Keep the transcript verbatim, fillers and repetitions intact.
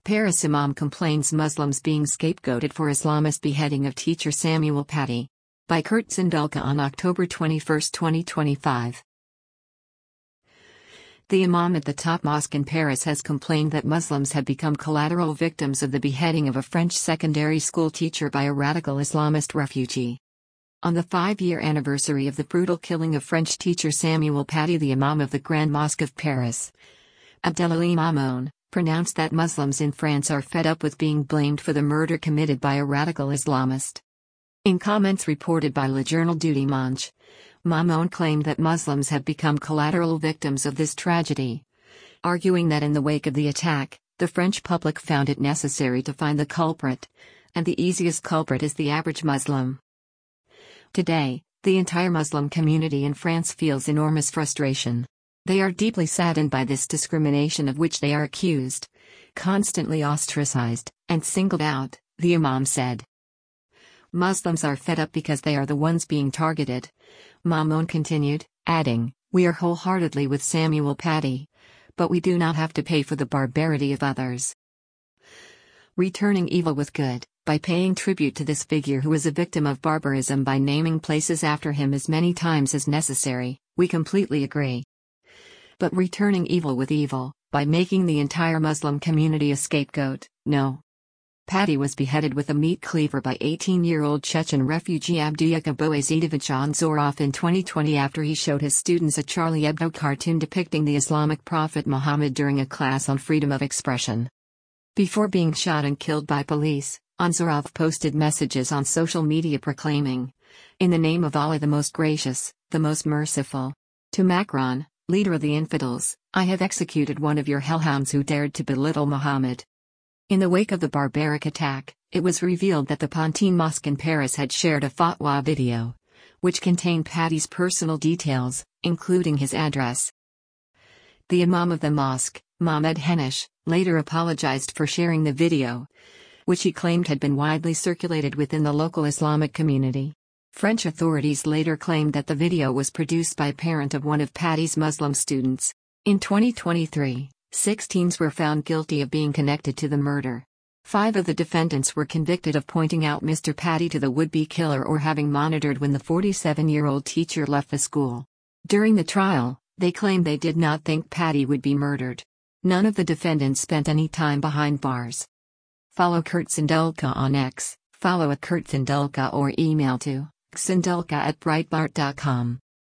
Paris Imam complains Muslims being scapegoated for Islamist beheading of teacher Samuel Paty. By Kurt Zindulka on October twenty-first, twenty twenty-five. The Imam at the top mosque in Paris has complained that Muslims have become collateral victims of the beheading of a French secondary school teacher by a radical Islamist refugee. On the five-year anniversary of the brutal killing of French teacher Samuel Paty, the Imam of the Grand Mosque of Paris, Abdelali Mamoun, pronounced that Muslims in France are fed up with being blamed for the murder committed by a radical Islamist. In comments reported by Le Journal du Dimanche, Mamoun claimed that Muslims have become collateral victims of this tragedy, arguing that in the wake of the attack, the French public found it necessary to find the culprit, and the easiest culprit is the average Muslim. Today, the entire Muslim community in France feels enormous frustration. They are deeply saddened by this discrimination of which they are accused, constantly ostracized, and singled out, the Imam said. Muslims are fed up because they are the ones being targeted, Mamoun continued, adding, "We are wholeheartedly with Samuel Paty, but we do not have to pay for the barbarity of others." Returning evil with good, by paying tribute to this figure who is a victim of barbarism by naming places after him as many times as necessary, we completely agree. But returning evil with evil, by making the entire Muslim community a scapegoat, no. Paty was beheaded with a meat cleaver by eighteen-year-old Chechen refugee Abduyakub Boazidovich Anzorov in twenty twenty after he showed his students a Charlie Hebdo cartoon depicting the Islamic prophet Muhammad during a class on freedom of expression. Before being shot and killed by police, Anzorov posted messages on social media proclaiming, "In the name of Allah the most gracious, the most merciful. To Macron, leader of the infidels, I have executed one of your hellhounds who dared to belittle Muhammad." In the wake of the barbaric attack, it was revealed that the Pantin Mosque in Paris had shared a fatwa video, which contained Paty's personal details, including his address. The Imam of the mosque, Mohamed Henish, later apologized for sharing the video, which he claimed had been widely circulated within the local Islamic community. French authorities later claimed that the video was produced by a parent of one of Paty's Muslim students. In twenty twenty-three, six teens were found guilty of being connected to the murder. Five of the defendants were convicted of pointing out Mister Paty to the would-be killer or having monitored when the forty-seven-year-old teacher left the school. During the trial, they claimed they did not think Paty would be murdered. None of the defendants spent any time behind bars. Follow Kurt Zindulka on X, follow at Kurt Zindulka or email to zindulka at breitbart dot com.